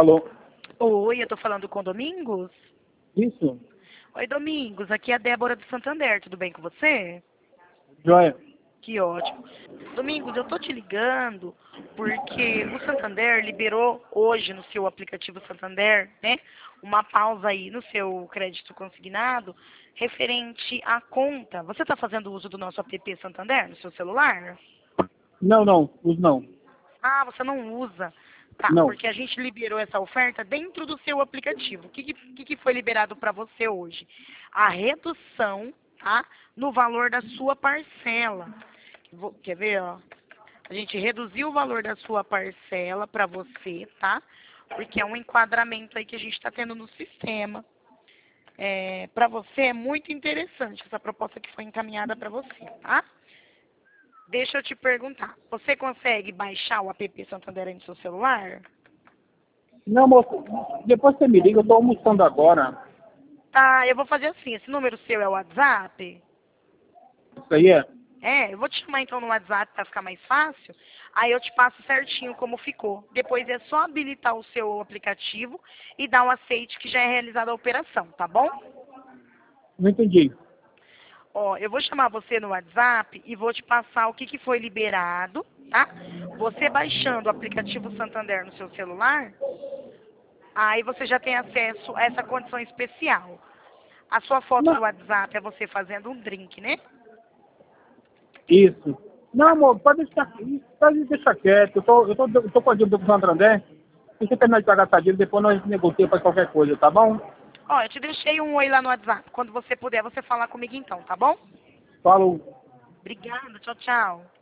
Alô? Oi, eu tô falando com o Domingos? Isso? Oi, Domingos, aqui é a Débora do Santander, tudo bem com você? Joia. Que ótimo. Domingos, eu tô te ligando porque o Santander liberou hoje no seu aplicativo Santander, né, uma pausa aí no seu crédito consignado referente à conta. Você tá fazendo uso do nosso app Santander no seu celular? Não, uso não. Ah, você não usa. Tá, Não. porque a gente liberou essa oferta dentro do seu aplicativo. O que foi liberado para você hoje? A redução, tá? No valor da sua parcela. Quer ver, ó? A gente reduziu o valor da sua parcela para você, tá? Porque é um enquadramento aí que a gente está tendo no sistema. Para você é muito interessante essa proposta que foi encaminhada para você, tá? Deixa eu te perguntar, você consegue baixar o app Santander aí no seu celular? Não, moço, depois você me liga, eu tô almoçando agora. Tá, eu vou fazer assim, esse número seu é o WhatsApp? Isso aí é? Eu vou te chamar então no WhatsApp para ficar mais fácil, aí eu te passo certinho como ficou. Depois é só habilitar o seu aplicativo e dar um aceite que já é realizada a operação, tá bom? Não entendi. Ó, eu vou chamar você no WhatsApp e vou te passar o que foi liberado, tá? Você baixando o aplicativo Santander no seu celular, aí você já tem acesso a essa condição especial. A sua foto do Não, WhatsApp é você fazendo um drink, né? isso. Não, Tá. amor, pode deixar quieto. Eu tô com a dívida com o Santander. Se você terminar de pagar essa dívida, depois nós negociamos para qualquer coisa, tá bom? Ó, eu te deixei um oi lá no WhatsApp. Quando você puder, você falar comigo então, tá bom? Falou. Obrigada, tchau, tchau.